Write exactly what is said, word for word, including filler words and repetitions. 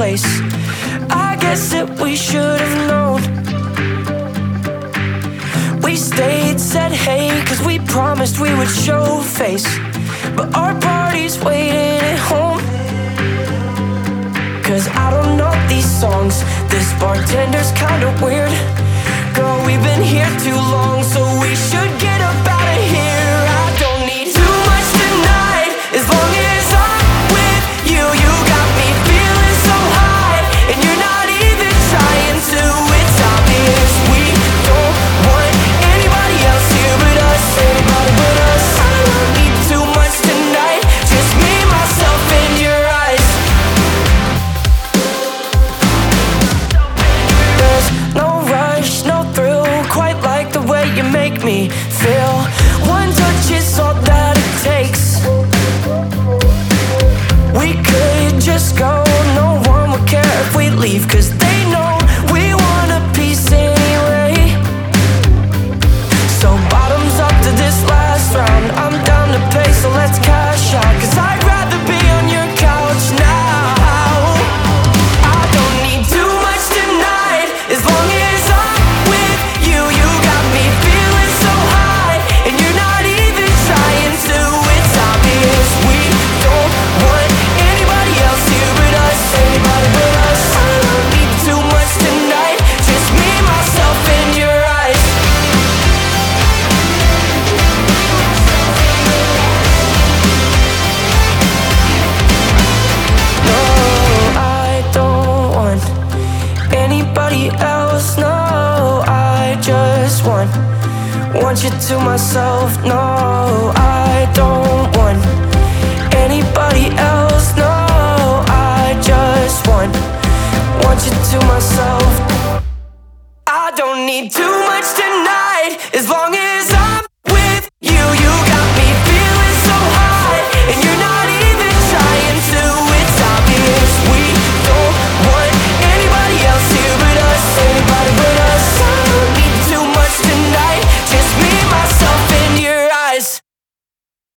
place. I guess that we should have known. We stayed, said hey, cause we promised we would show face. But our party's waiting at home. Cause I don't know these songs, this bartender's kinda weird. Girl, we've been here too long, so we should get up out of here. I don't need too much tonight, as long as I'm with you. You got me feeling so high, and you're not even trying to. It's obvious we don't want anybody else here but us, anybody but us. I don't need too much tonight, just me, myself, and your eyes. There's no rush, no thrill, quite like the way you make me feel. One touch is all that it takes. We could just go, no one would care if we leave, cause they know we want a piece anyway. So bottoms up to this last round, I'm down to pay, so let's cash out. Cause I'd rather be on your couch now. I don't need too much tonight, as long as I'm with you. You got me feeling so high, and you're not even trying to. It's obvious we don't want anybody else here but us, anybody but us. I don't need too much tonight, just me, myself, and your eyes. No, I don't want anybody else. No, I just want want you to myself. No, I don't want anybody else. No, I just want want you to myself.